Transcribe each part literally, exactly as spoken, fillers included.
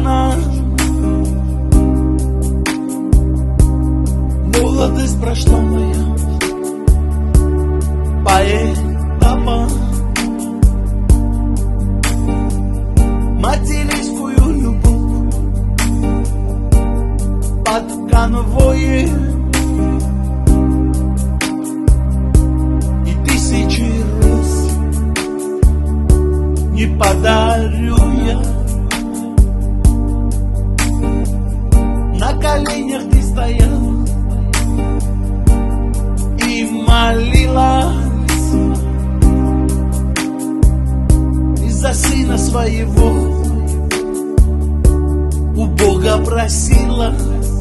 она. Молодость прошла моя, поэтому материнскую любовь под конвоем и тысячи роз не подарю я. На коленях ты стоял и молилась, из-за сына своего у Бога просила.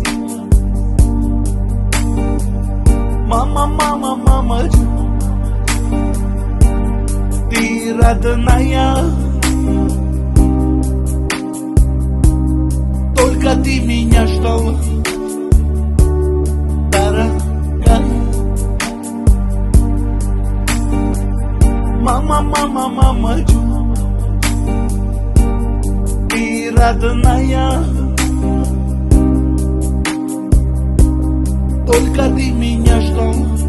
Мама, мама, мама, ты родная, только ты меня ждала, дорогая. Мама, мама, мама, ты родная, только ты меня ждала.